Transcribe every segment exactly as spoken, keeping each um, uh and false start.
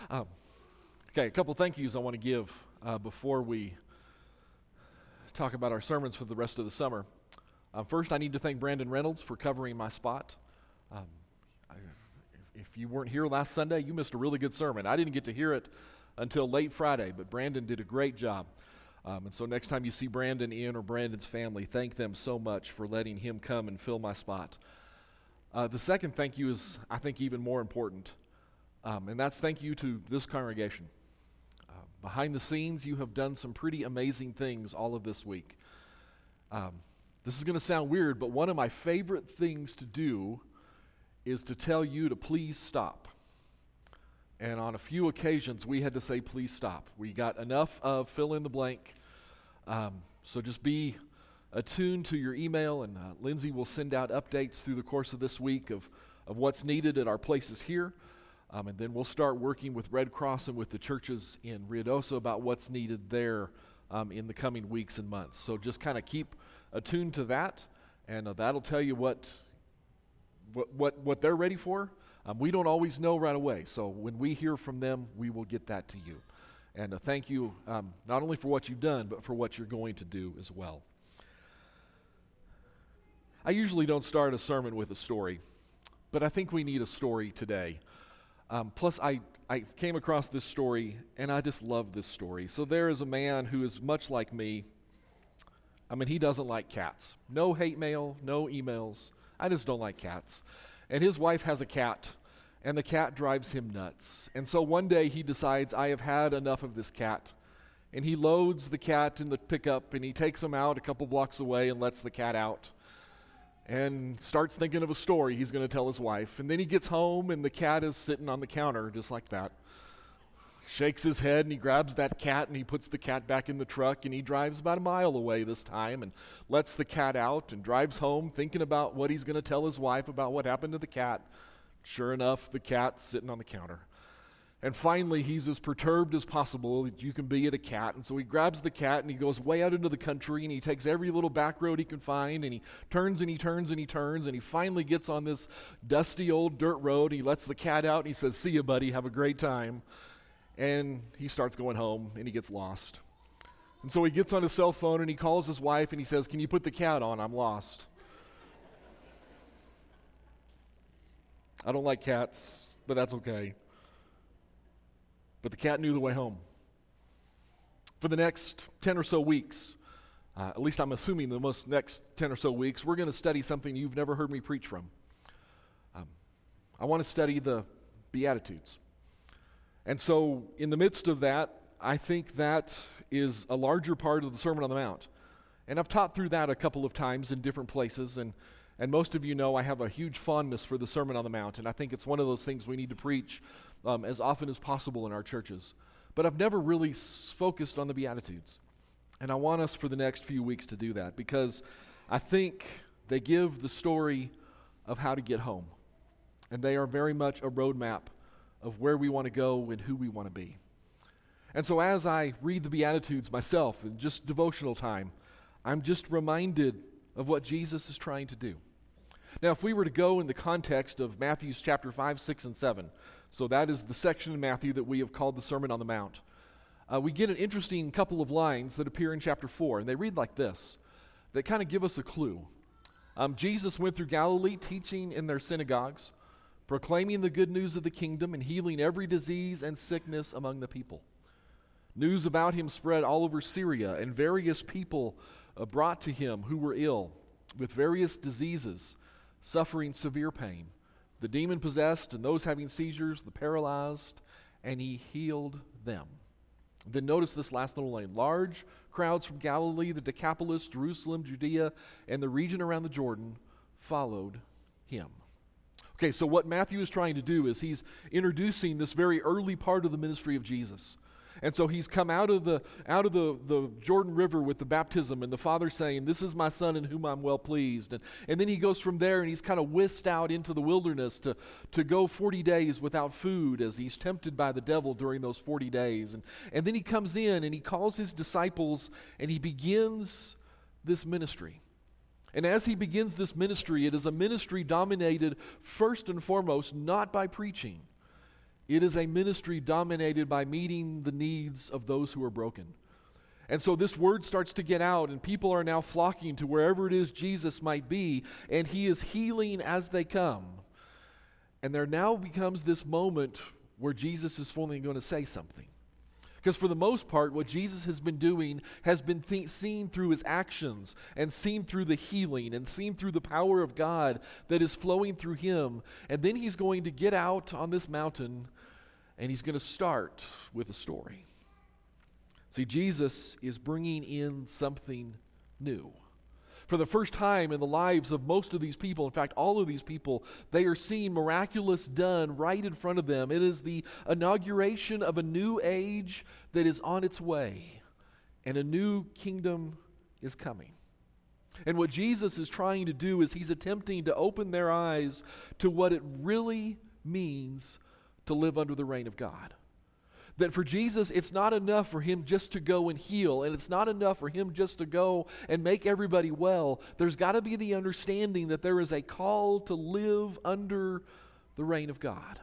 Um, okay, a couple thank yous I want to give uh, before we talk about our sermons for the rest of the summer. Uh, first, I need to thank Brandon Reynolds for covering my spot. Um, I, if you weren't here last Sunday, you missed a really good sermon. I didn't get to hear it until late Friday, but Brandon did a great job. Um, and so next time you see Brandon in or Brandon's family, thank them so much for letting him come and fill my spot. Uh, the second thank you is, I think, even more important. Um, and that's thank you to this congregation. Uh, behind the scenes, you have done some pretty amazing things all of this week. Um, this is going to sound weird, but one of my favorite things to do is to tell you to please stop. And on a few occasions, we had to say, please stop. We got enough of fill in the blank. Um, so just be attuned to your email, and uh, Lindsay will send out updates through the course of this week of, of what's needed at our places here. Um, and then we'll start working with Red Cross and with the churches in Ruidoso about what's needed there um, in the coming weeks and months. So just kind of keep attuned to that, and uh, that'll tell you what, what what what they're ready for. Um, we don't always know right away, so when we hear from them, we will get that to you. And uh, thank you um, not only for what you've done, but for what you're going to do as well. I usually don't start a sermon with a story, but I think we need a story today. Um, plus, I, I came across this story, and I just love this story. So there is a man who is much like me. I mean, he doesn't like cats. No hate mail, no emails. I just don't like cats. And his wife has a cat, and the cat drives him nuts. And so one day he decides, I have had enough of this cat. And he loads the cat in the pickup, and he takes him out a couple blocks away and lets the cat out. And starts thinking of a story he's going to tell his wife. And then he gets home, and the cat is sitting on the counter just like that. Shakes his head, and he grabs that cat, and he puts the cat back in the truck, and he drives about a mile away this time and lets the cat out and drives home thinking about what he's going to tell his wife about what happened to the cat. Sure enough, the cat's sitting on the counter. And finally, he's as perturbed as possible that you can be at a cat. And so he grabs the cat and he goes way out into the country and he takes every little back road he can find and he turns and he turns and he turns and he finally gets on this dusty old dirt road. And he lets the cat out and he says, see you, buddy, have a great time. And he starts going home and he gets lost. And so he gets on his cell phone and he calls his wife and he says, can you put the cat on? I'm lost. I don't like cats, but that's okay. But the cat knew the way home. For the next ten or so weeks, uh, at least I'm assuming the most next ten or so weeks, we're going to study something you've never heard me preach from. Um, I want to study the Beatitudes. And so in the midst of that, I think that is a larger part of the Sermon on the Mount. And I've taught through that a couple of times in different places, and And most of you know I have a huge fondness for the Sermon on the Mount, and I think it's one of those things we need to preach um, as often as possible in our churches. But I've never really s- focused on the Beatitudes. And I want us for the next few weeks to do that because I think they give the story of how to get home. And they are very much a roadmap of where we want to go and who we want to be. And so as I read the Beatitudes myself in just devotional time, I'm just reminded of what Jesus is trying to do. Now, if we were to go in the context of Matthew's chapter five, six, and seven, so that is the section in Matthew that we have called the Sermon on the Mount, uh, we get an interesting couple of lines that appear in chapter four, and they read like this, that kind of give us a clue. Um, Jesus went through Galilee, teaching in their synagogues, proclaiming the good news of the kingdom, and healing every disease and sickness among the people. News about him spread all over Syria, and various people uh, brought to him who were ill with various diseases, suffering severe pain, the demon-possessed and those having seizures, the paralyzed, and he healed them. Then notice this last little line. Large crowds from Galilee, the Decapolis, Jerusalem, Judea, and the region around the Jordan followed him. Okay, so what Matthew is trying to do is he's introducing this very early part of the ministry of Jesus. And so he's come out of the out of the, the Jordan River with the baptism and the Father saying, this is my Son in whom I'm well pleased. And, and then he goes from there and he's kind of whisked out into the wilderness to, to go forty days without food as he's tempted by the devil during those forty days. And, and then he comes in and he calls his disciples and he begins this ministry. And as he begins this ministry, it is a ministry dominated first and foremost not by preaching. It is a ministry dominated by meeting the needs of those who are broken. And so this word starts to get out, and people are now flocking to wherever it is Jesus might be, and he is healing as they come. And there now becomes this moment where Jesus is finally going to say something. Because for the most part, what Jesus has been doing has been th- seen through his actions, and seen through the healing, and seen through the power of God that is flowing through him. And then he's going to get out on this mountain, and he's going to start with a story. See, Jesus is bringing in something new. For the first time in the lives of most of these people, in fact, all of these people, they are seeing miraculous done right in front of them. It is the inauguration of a new age that is on its way, and a new kingdom is coming. And what Jesus is trying to do is he's attempting to open their eyes to what it really means to live under the reign of God. That for Jesus, it's not enough for him just to go and heal, and it's not enough for him just to go and make everybody well. There's got to be the understanding that there is a call to live under the reign of God.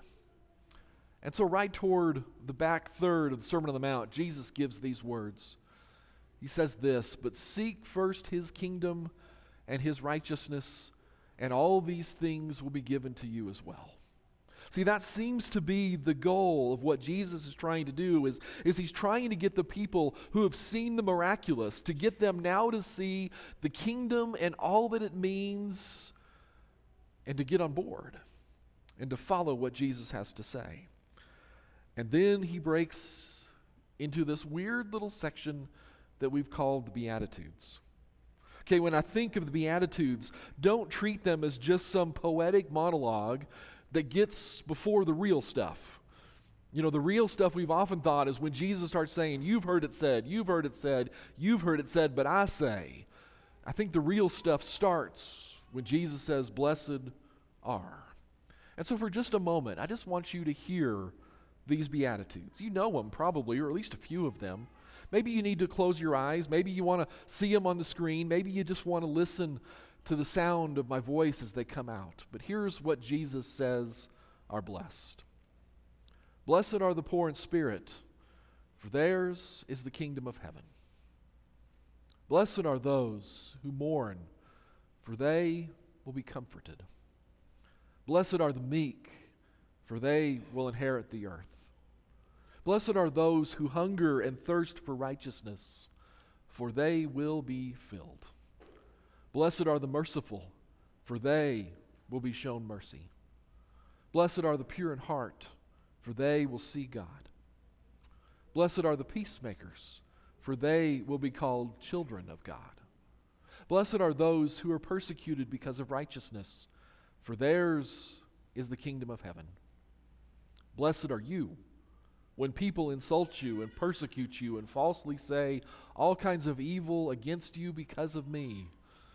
And so right toward the back third of the Sermon on the Mount, Jesus gives these words. He says this, "But seek first his kingdom and his righteousness, and all these things will be given to you as well." See, that seems to be the goal of what Jesus is trying to do, is, is he's trying to get the people who have seen the miraculous, to get them now to see the kingdom and all that it means, and to get on board, and to follow what Jesus has to say. And then he breaks into this weird little section that we've called the Beatitudes. Okay, when I think of the Beatitudes, don't treat them as just some poetic monologue that gets before the real stuff. You know, the real stuff we've often thought is when Jesus starts saying, "You've heard it said, you've heard it said, you've heard it said, but I say." I think the real stuff starts when Jesus says, "Blessed are." And so for just a moment, I just want you to hear these Beatitudes. You know them probably, or at least a few of them. Maybe you need to close your eyes. Maybe you want to see them on the screen. Maybe you just want to listen to the sound of my voice as they come out. But here's what Jesus says are blessed. "Blessed are the poor in spirit, for theirs is the kingdom of heaven. Blessed are those who mourn, for they will be comforted. Blessed are the meek, for they will inherit the earth. Blessed are those who hunger and thirst for righteousness, for they will be filled. Blessed are the merciful, for they will be shown mercy. Blessed are the pure in heart, for they will see God. Blessed are the peacemakers, for they will be called children of God. Blessed are those who are persecuted because of righteousness, for theirs is the kingdom of heaven. Blessed are you when people insult you and persecute you and falsely say all kinds of evil against you because of me.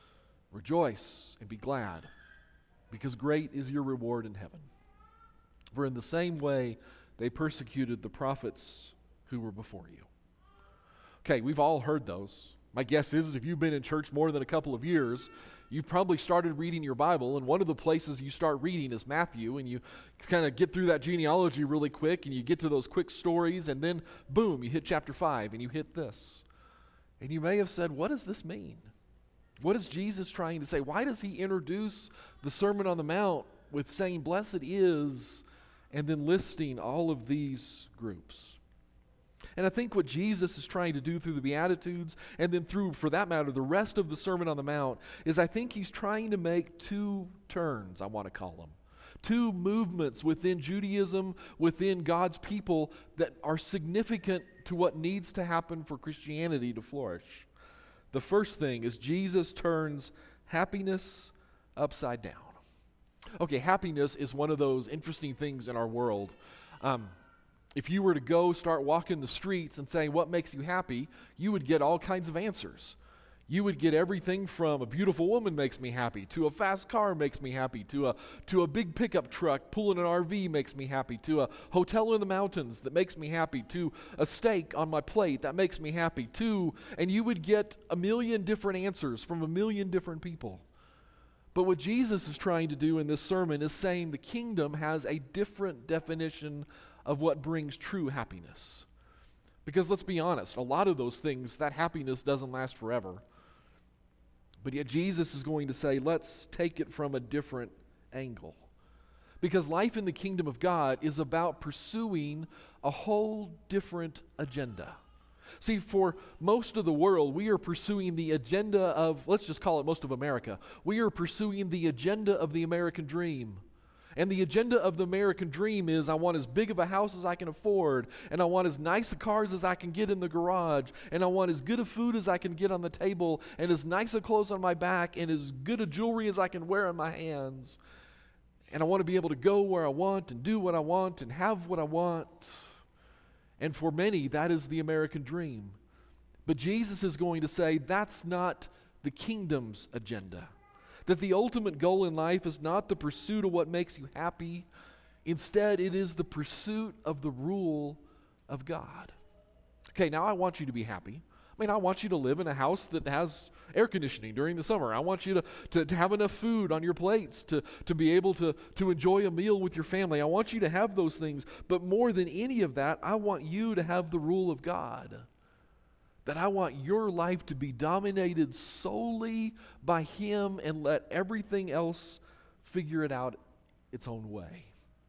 Rejoice and be glad, because great is your reward in heaven. For in the same way they persecuted the prophets who were before you." Okay, we've all heard those. My guess is if you've been in church more than a couple of years, you've probably started reading your Bible, and one of the places you start reading is Matthew, and you kind of get through that genealogy really quick, and you get to those quick stories, and then boom, you hit chapter five, and you hit this. And you may have said, what does this mean? What is Jesus trying to say? Why does he introduce the Sermon on the Mount with saying, "Blessed is," and then listing all of these groups? And I think what Jesus is trying to do through the Beatitudes, and then through, for that matter, the rest of the Sermon on the Mount, is I think he's trying to make two turns, I want to call them. Two movements within Judaism, within God's people, that are significant to what needs to happen for Christianity to flourish. The first thing is Jesus turns happiness upside down. Okay, happiness is one of those interesting things in our world. Um, if you were to go start walking the streets and saying, "What makes you happy?" you would get all kinds of answers. You would get everything from "a beautiful woman makes me happy," to "a fast car makes me happy," to a to a big pickup truck pulling an R V makes me happy, to a hotel in the mountains that makes me happy, to a steak on my plate that makes me happy, to, and you would get a million different answers from a million different people. But what Jesus is trying to do in this sermon is saying the kingdom has a different definition of what brings true happiness. Because let's be honest, a lot of those things, that happiness doesn't last forever. But yet Jesus is going to say, let's take it from a different angle. Because life in the kingdom of God is about pursuing a whole different agenda. See, for most of the world, we are pursuing the agenda of, let's just call it most of America. We are pursuing the agenda of the American dream. And the agenda of the American dream is I want as big of a house as I can afford, and I want as nice of cars as I can get in the garage, and I want as good of food as I can get on the table, and as nice of clothes on my back, and as good of jewelry as I can wear on my hands. And I want to be able to go where I want and do what I want and have what I want. And for many, that is the American dream. But Jesus is going to say that's not the kingdom's agenda. That the ultimate goal in life is not the pursuit of what makes you happy. Instead, it is the pursuit of the rule of God. Okay, now I want you to be happy. I mean, I want you to live in a house that has air conditioning during the summer. I want you to, to, to have enough food on your plates to, to be able to, to enjoy a meal with your family. I want you to have those things. But more than any of that, I want you to have the rule of God. That I want your life to be dominated solely by Him and let everything else figure it out its own way.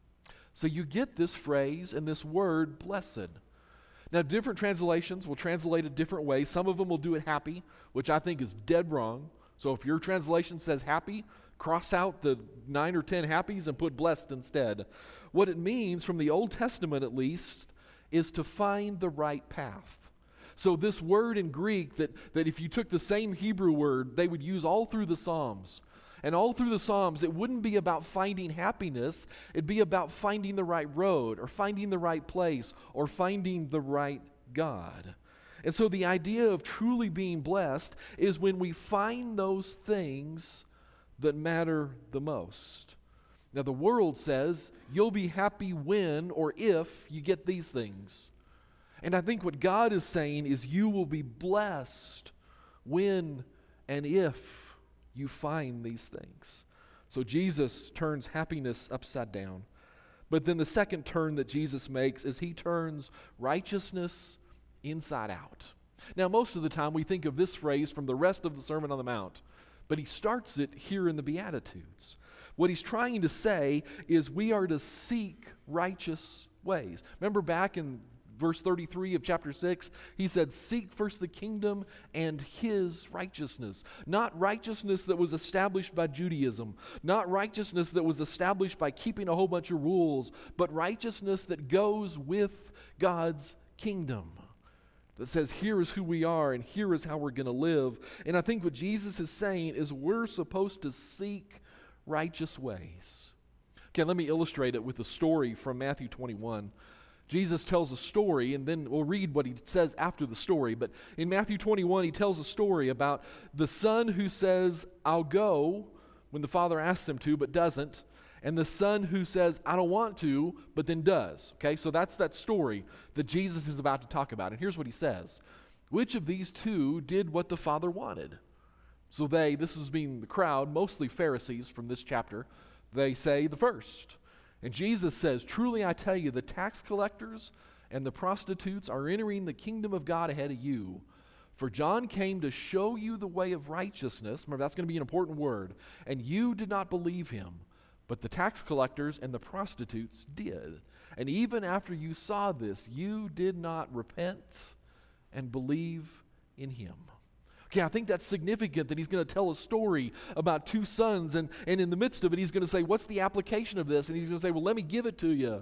So you get this phrase and this word, blessed. Now, different translations will translate it different ways. Some of them will do it happy, which I think is dead wrong. So if your translation says happy, cross out the nine or ten happies and put blessed instead. What it means, from the Old Testament at least, is to find the right path. So this word in Greek, that, that if you took the same Hebrew word, they would use all through the Psalms. And all through the Psalms, it wouldn't be about finding happiness. It'd be about finding the right road, or finding the right place, or finding the right God. And so the idea of truly being blessed is when we find those things that matter the most. Now, the world says you'll be happy when or if you get these things. And I think what God is saying is you will be blessed when and if you find these things. So Jesus turns happiness upside down. But then the second turn that Jesus makes is He turns righteousness inside out. Now, most of the time we think of this phrase from the rest of the Sermon on the Mount, but He starts it here in the Beatitudes. What He's trying to say is we are to seek righteous ways. Remember back in verse thirty-three of chapter six, He said, seek first the kingdom and His righteousness. Not righteousness that was established by Judaism, not righteousness that was established by keeping a whole bunch of rules, but righteousness that goes with God's kingdom. That says, here is who we are and here is how we're going to live. And I think what Jesus is saying is we're supposed to seek righteous ways. Okay, let me illustrate it with a story from Matthew twenty-one. Jesus tells a story, and then we'll read what He says after the story. But in Matthew twenty-one, He tells a story about the son who says, I'll go, when the father asks him to, but doesn't, and the son who says, I don't want to, but then does. Okay, so that's that story that Jesus is about to talk about. And here's what He says. Which of these two did what the father wanted? So they, this is being the crowd, mostly Pharisees from this chapter, they say the first. And Jesus says, truly I tell you, the tax collectors and the prostitutes are entering the kingdom of God ahead of you. For John came to show you the way of righteousness. Remember, that's going to be an important word. And you did not believe him, but the tax collectors and the prostitutes did. And even after you saw this, you did not repent and believe in him. Okay, I think that's significant that He's going to tell a story about two sons, and, and in the midst of it, He's going to say, what's the application of this? And He's going to say, well, let me give it to you.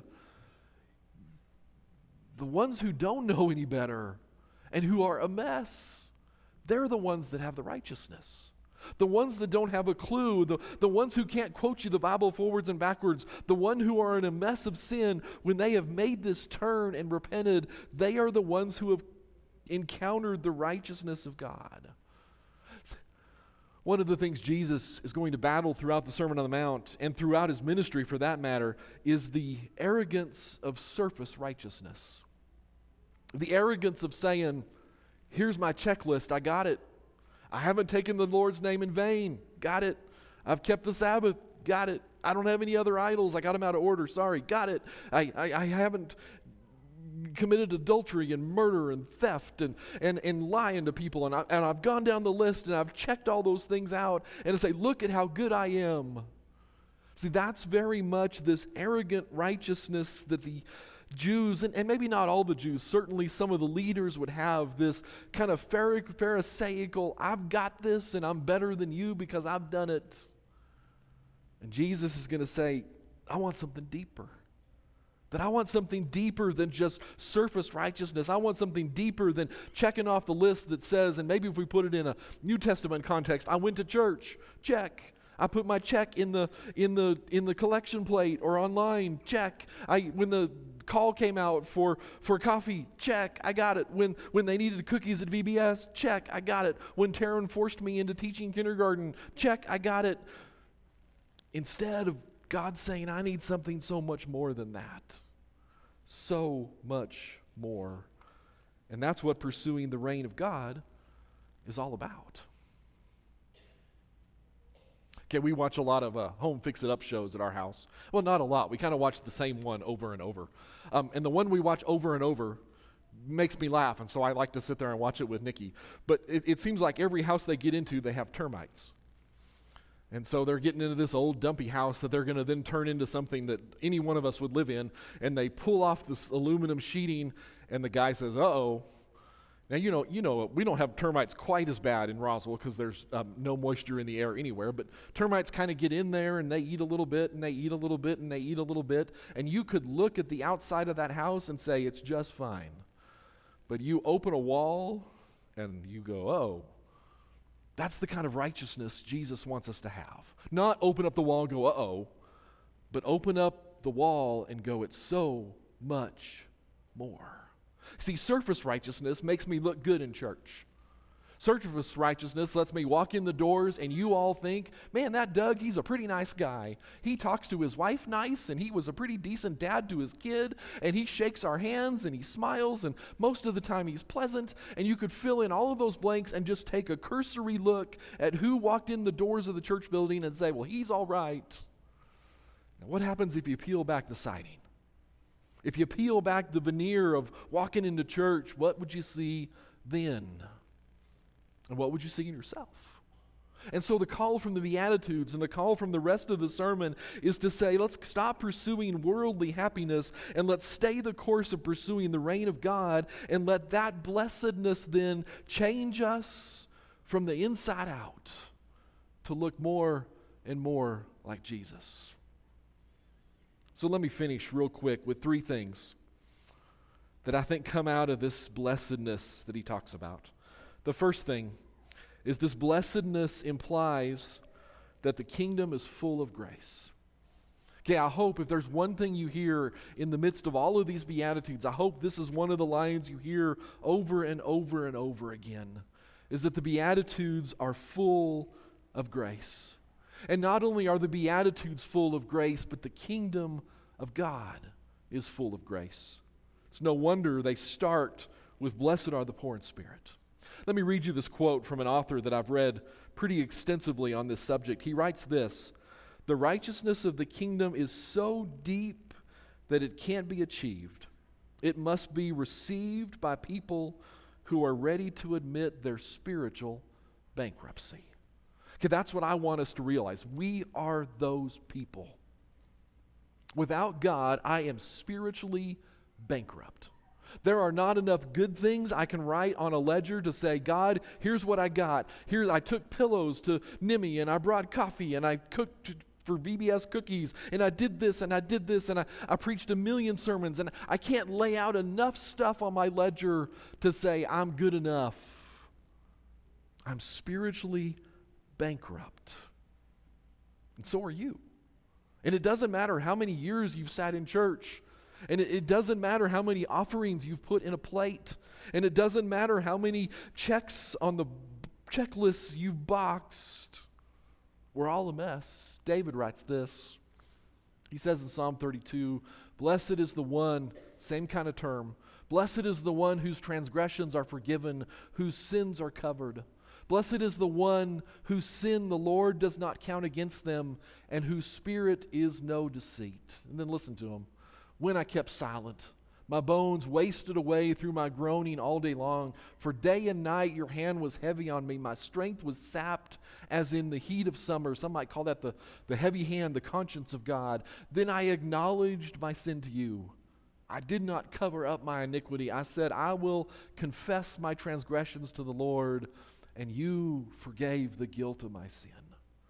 The ones who don't know any better and who are a mess, they're the ones that have the righteousness. The ones that don't have a clue, the, the ones who can't quote you the Bible forwards and backwards, the one who are in a mess of sin, when they have made this turn and repented, they are the ones who have encountered the righteousness of God. One of the things Jesus is going to battle throughout the Sermon on the Mount, and throughout His ministry for that matter, is the arrogance of surface righteousness. The arrogance of saying, here's my checklist, I got it. I haven't taken the Lord's name in vain, got it. I've kept the Sabbath, got it. I don't have any other idols. I got them out of order. Sorry. Got it. I, I, I haven't committed adultery and murder and theft and, and, and lying to people. And, I, and I've gone down the list and I've checked all those things out. And to say, look at how good I am. See, that's very much this arrogant righteousness that the Jews, and, and maybe not all the Jews, certainly some of the leaders would have this kind of pharisaical, I've got this and I'm better than you because I've done it. And Jesus is going to say, I want something deeper. That I want something deeper than just surface righteousness. I want something deeper than checking off the list that says, and maybe if we put it in a New Testament context, I went to church, check. I put my check in the in the in the collection plate or online, check. I when the call came out for, for coffee, check, I got it. When when they needed cookies at V B S, check, I got it. When Taryn forced me into teaching kindergarten, check, I got it. Instead of God saying, I need something so much more than that. So much more. And that's what pursuing the reign of God is all about. Okay, we watch a lot of uh, home fix-it-up shows at our house. Well, not a lot. We kind of watch the same one over and over. Um, and the one we watch over and over makes me laugh, and so I like to sit there and watch it with Nikki. But it, it seems like every house they get into, they have termites. And so they're getting into this old dumpy house that they're going to then turn into something that any one of us would live in, and they pull off this aluminum sheeting, and the guy says, uh-oh. Now, you know, you know, we don't have termites quite as bad in Roswell because there's um, no moisture in the air anywhere, but termites kind of get in there and they eat a little bit and they eat a little bit and they eat a little bit, and you could look at the outside of that house and say it's just fine. But you open a wall and you go, oh, that's the kind of righteousness Jesus wants us to have. Not open up the wall and go, uh-oh, but open up the wall and go, it's so much more. See, surface righteousness makes me look good in church. Surface righteousness lets me walk in the doors and you all think, man, that Doug, he's a pretty nice guy. He talks to his wife nice, and he was a pretty decent dad to his kid, and he shakes our hands and he smiles, and most of the time he's pleasant, and you could fill in all of those blanks and just take a cursory look at who walked in the doors of the church building and say, well, he's all right. Now, what happens if you peel back the siding? If you peel back the veneer of walking into church, what would you see then? And what would you see in yourself? And so the call from the Beatitudes and the call from the rest of the sermon is to say, let's stop pursuing worldly happiness and let's stay the course of pursuing the reign of God, and let that blessedness then change us from the inside out to look more and more like Jesus. So let me finish real quick with three things that I think come out of this blessedness that he talks about. The first thing is this blessedness implies that the kingdom is full of grace. Okay, I hope if there's one thing you hear in the midst of all of these Beatitudes, I hope this is one of the lines you hear over and over and over again, is that the Beatitudes are full of grace. And not only are the Beatitudes full of grace, but the kingdom of God is full of grace. It's no wonder they start with, blessed are the poor in spirit. Let me read you this quote from an author that I've read pretty extensively on this subject. He writes this: the righteousness of the kingdom is so deep that it can't be achieved. It must be received by people who are ready to admit their spiritual bankruptcy. Okay, that's what I want us to realize. We are those people. Without God, I am spiritually bankrupt. There are not enough good things I can write on a ledger to say, God, here's what I got. Here, I took pillows to Nimmy, and I brought coffee, and I cooked for V B S cookies, and I did this, and I did this, and I, I preached a million sermons, and I can't lay out enough stuff on my ledger to say I'm good enough. I'm spiritually bankrupt. And so are you. And it doesn't matter how many years you've sat in church. And it, it doesn't matter how many offerings you've put in a plate. And it doesn't matter how many checks on the checklists you've boxed. We're all a mess. David writes this. He says in Psalm thirty-two, blessed is the one, same kind of term, blessed is the one whose transgressions are forgiven, whose sins are covered. Blessed is the one whose sin the Lord does not count against them, and whose spirit is no deceit. And then listen to him. When I kept silent, my bones wasted away through my groaning all day long. For day and night your hand was heavy on me. My strength was sapped as in the heat of summer. Some might call that the, the heavy hand, the conscience of God. Then I acknowledged my sin to you. I did not cover up my iniquity. I said, I will confess my transgressions to the Lord, and you forgave the guilt of my sin.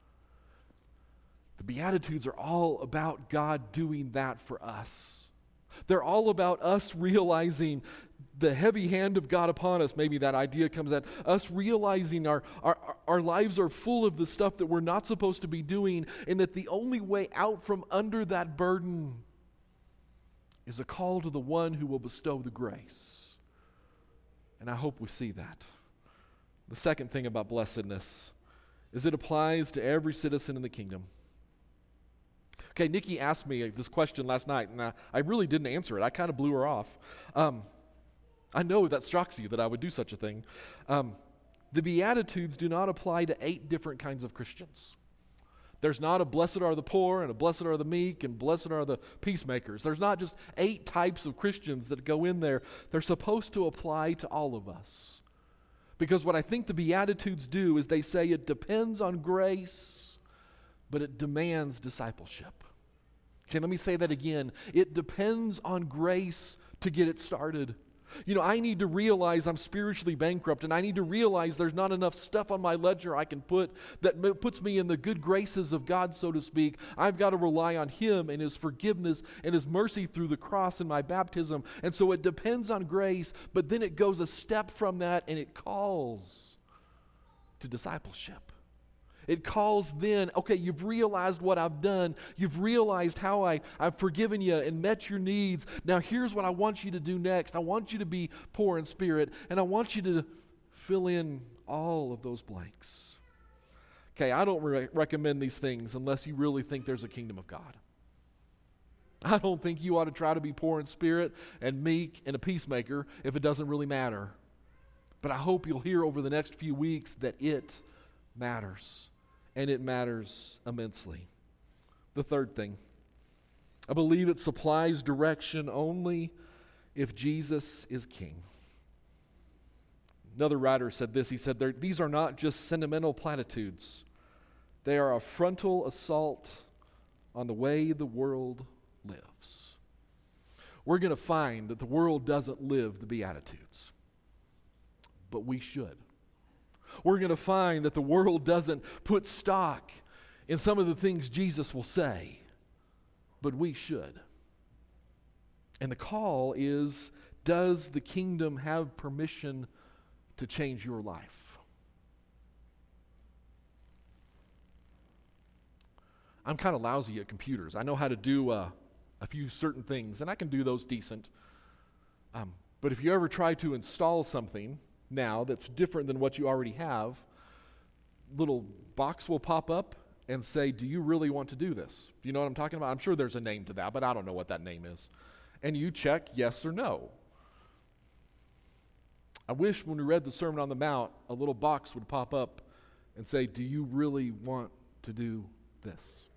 The Beatitudes are all about God doing that for us. They're all about us realizing the heavy hand of God upon us. Maybe that idea comes at us realizing our, our, our lives are full of the stuff that we're not supposed to be doing, and that the only way out from under that burden is a call to the one who will bestow the grace. And I hope we see that. The second thing about blessedness is it applies to every citizen in the kingdom. Okay, Nikki asked me this question last night, and I, I really didn't answer it. I kind of blew her off. Um, I know that shocks you that I would do such a thing. Um, the Beatitudes do not apply to eight different kinds of Christians. There's not a blessed are the poor and a blessed are the meek and blessed are the peacemakers. There's not just eight types of Christians that go in there. They're supposed to apply to all of us. Because what I think the Beatitudes do is they say it depends on grace, but it demands discipleship. Okay, let me say that again. It depends on grace to get it started. You know, I need to realize I'm spiritually bankrupt, and I need to realize there's not enough stuff on my ledger I can put that m- puts me in the good graces of God, so to speak. I've got to rely on Him and His forgiveness and His mercy through the cross and my baptism. And so it depends on grace, but then it goes a step from that and it calls to discipleship. It calls then, okay, you've realized what I've done. You've realized how I, I've forgiven you and met your needs. Now here's what I want you to do next. I want you to be poor in spirit, and I want you to fill in all of those blanks. Okay, I don't re- recommend these things unless you really think there's a kingdom of God. I don't think you ought to try to be poor in spirit and meek and a peacemaker if it doesn't really matter. But I hope you'll hear over the next few weeks that it matters. And it matters immensely. The third thing, I believe it supplies direction only if Jesus is king. Another writer said this. He said, these are not just sentimental platitudes. They are a frontal assault on the way the world lives. We're going to find that the world doesn't live the Beatitudes, but we should. We're going to find that the world doesn't put stock in some of the things Jesus will say, but we should. And the call is, does the kingdom have permission to change your life? I'm kind of lousy at computers. I know how to do uh, a few certain things, and I can do those decent. Um, but if you ever try to install something now that's different than what you already have, little box will pop up and say, do you really want to do this? Do you know what I'm talking about? I'm sure there's a name to that, but I don't know what that name is. And you check yes or no. I wish when we read the Sermon on the Mount, a little box would pop up and say, do you really want to do this?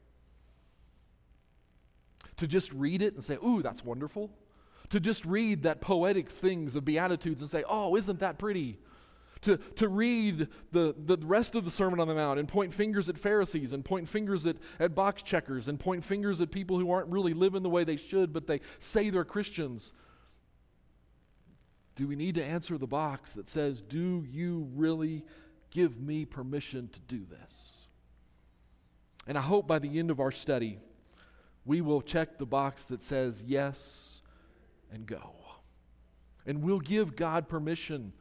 To just read it and say, ooh, that's wonderful. To just read that poetic things of Beatitudes and say, oh, isn't that pretty? To, to read the, the rest of the Sermon on the Mount and point fingers at Pharisees and point fingers at, at box checkers and point fingers at people who aren't really living the way they should, but they say they're Christians. Do we need to answer the box that says, do you really give me permission to do this? And I hope by the end of our study, we will check the box that says yes and go. And we'll give God permission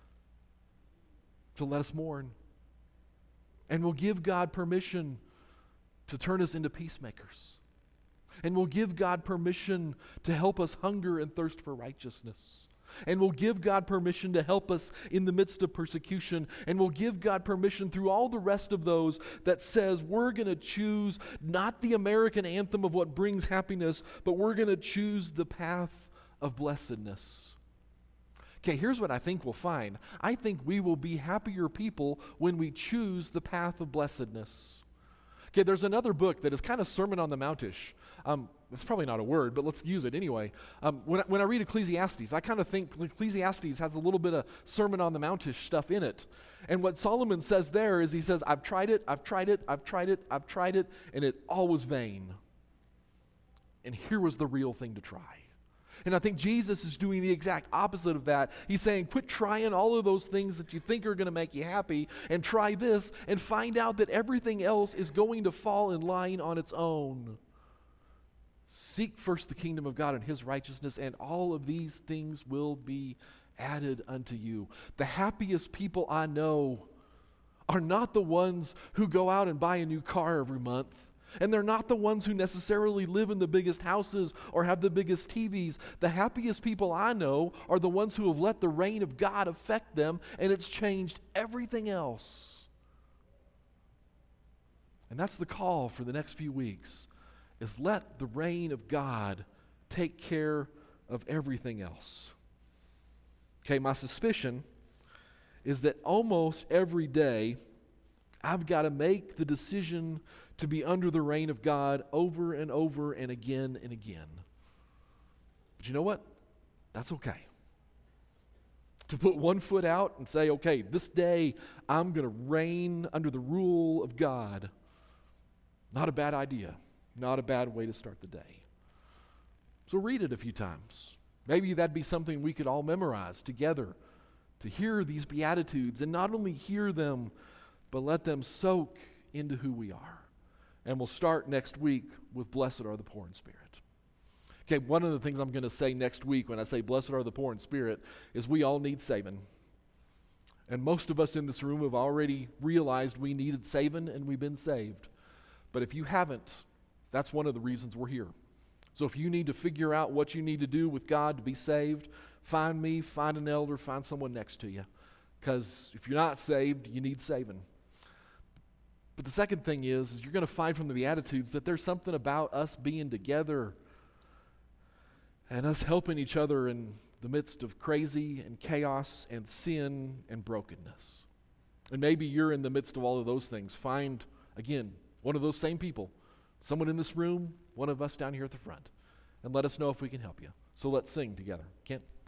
to let us mourn. And we'll give God permission to turn us into peacemakers. And we'll give God permission to help us hunger and thirst for righteousness. And we'll give God permission to help us in the midst of persecution. And we'll give God permission through all the rest of those that says we're going to choose not the American anthem of what brings happiness, but we're going to choose the path of blessedness. Okay, here's what I think we'll find. I think we will be happier people when we choose the path of blessedness. Okay, there's another book that is kind of Sermon on the Mount-ish. Um, it's probably not a word, but let's use it anyway. Um, when, I, when I read Ecclesiastes, I kind of think Ecclesiastes has a little bit of Sermon on the Mount-ish stuff in it. And what Solomon says there is he says, I've tried it, I've tried it, I've tried it, I've tried it, and it all was vain. And here was the real thing to try. And I think Jesus is doing the exact opposite of that. He's saying, quit trying all of those things that you think are going to make you happy, and try this and find out that everything else is going to fall in line on its own. Seek first the kingdom of God and his righteousness, and all of these things will be added unto you. The happiest people I know are not the ones who go out and buy a new car every month. And they're not the ones who necessarily live in the biggest houses or have the biggest T Vs. The happiest people I know are the ones who have let the reign of God affect them, and it's changed everything else. And that's the call for the next few weeks, is let the reign of God take care of everything else. Okay, my suspicion is that almost every day I've got to make the decision to be under the reign of God over and over and again and again. But you know what? That's okay. To put one foot out and say, okay, this day I'm going to reign under the rule of God. Not a bad idea. Not a bad way to start the day. So read it a few times. Maybe that'd be something we could all memorize together, to hear these Beatitudes and not only hear them, but let them soak into who we are. And we'll start next week with blessed are the poor in spirit. Okay, one of the things I'm going to say next week when I say blessed are the poor in spirit is we all need saving. And most of us in this room have already realized we needed saving and we've been saved. But if you haven't, that's one of the reasons we're here. So if you need to figure out what you need to do with God to be saved, find me, find an elder, find someone next to you. Because if you're not saved, you need saving. But the second thing is, is you're going to find from the Beatitudes that there's something about us being together and us helping each other in the midst of crazy and chaos and sin and brokenness. And maybe you're in the midst of all of those things. Find, again, one of those same people, someone in this room, one of us down here at the front, and let us know if we can help you. So let's sing together. Kent?